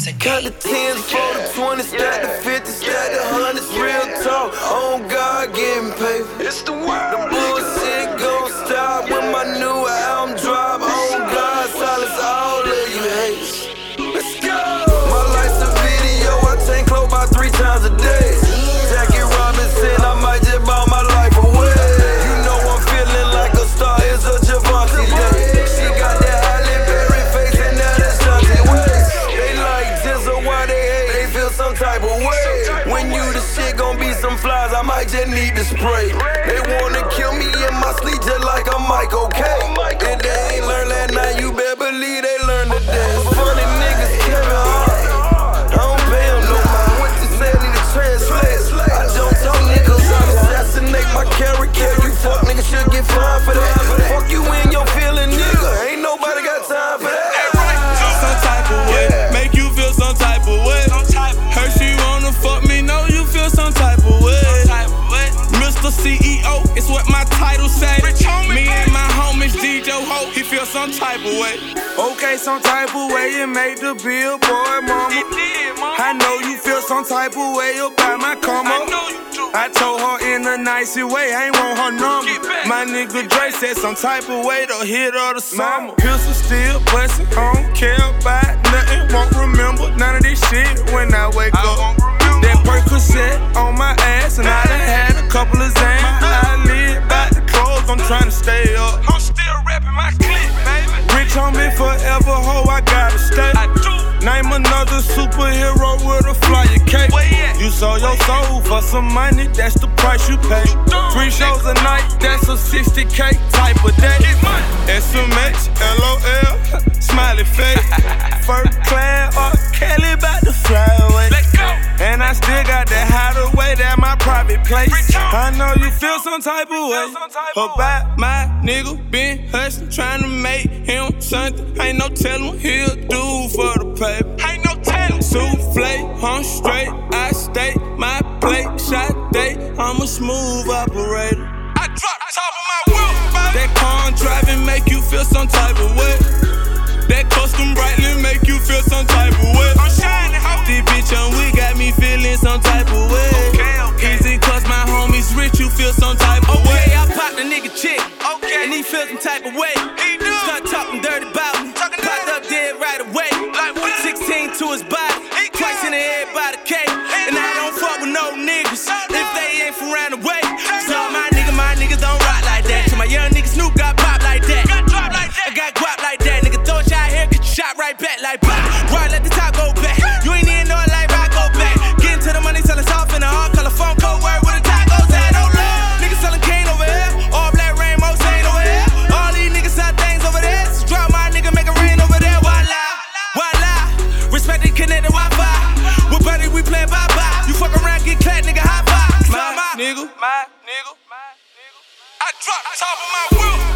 Count the 10s, for the 20s, stack the 50s, stack the 100s, real talk. On God, getting paid. It's the world. The bullshit gon' stop when my new album drop. On God, silence all of you haters. Let's go. My life's a video, I tank clothes about 3 times a day. Jackie Robinson, I might just bow my life away. You know I'm feeling like a star, it's a Javante day. She got that Halle Berry face and that Ashanti waist. They like Jizzle, why they hate? They feel some type of way. When you the shit gon' be some flies, I might just need to spray. They wanna kill me in my sleep just like I'm Michael K. If they ain't learned that night, you better believe they learn today. Funny niggas Kevin Hart, I don't pay him no mind. What you say, need to translate. I don't talk niggas, I assassinate my character. You fuck niggas should get fined for that. Fuck you in your feeling, nigga. Ain't nobody got time for that. Some type of way, make you feel some type of way. Her she wanna fuck me, know you feel some type of way. Mr. CEO, it's what my title say. Me and my homies DJ Ho, he feel some type of way. Okay, some type of way, it made the billboard, mama. I know you feel some type of way about my come up. I told her in a nicey way, I ain't want her number. My nigga Dre said some type of way to hit her the summer. Pistol still bustin', I don't care about nothing. Won't remember none of this shit when I wake up. That Percocet on my ass, and I done had a couple of Zans. I live by the clothes, I'm tryna stay up. I'm still rapping my clip, baby. Rich on me forever, ho, I gotta stay. Name another superhero with a flyer cape. You sold your soul for some money, that's the price you pay. 3 shows a night, that's a 60K type of day. SMH, LOL, smiley face. First class, or Kelly bout to fly away. And I still got that hideaway, that my private place. I know you feel some type of way about my nigga been hustling, tryna make him something. Ain't no tellin' what he'll do for the paper. Ain't no tellin'. Souffle, I'm straight, I stay my plate. Shot day, I'm a smooth operator. I drop top of my wheel, baby. That car driving make you feel some type of way. That custom brightly make you feel some type of way. I'm shining, ho. This bitch on we got me feeling some type of way. Okay. Easy cause my homies rich, you feel some type of way. Okay, I popped a nigga chick, and he feel some type of way. He do. Start talking dirty about me, popped up dead right away. Like what? 16 to his body, twice in the head by the K. And I don't fuck with no niggas if they ain't from round the way. So my niggas don't rock like that. So my young niggas Snoop got pop like that. I got guap like that. Nigga throw a shot here, get your shot right back like pop. Right, let the top go back. You ain't even know it like rock go back. Get into the money, selling soft in the hard color phone code word where the tacos at. Oh Lord, niggas selling cane over here. All black rainbow stain over here. All these niggas sell things over there. So drop my nigga, make it rain over there. Voila. Respect the connected Wi-Fi. With buddy, we play bye-bye. You fuck around, get clapped, nigga, high five. My nigga. I drop top of my wheel.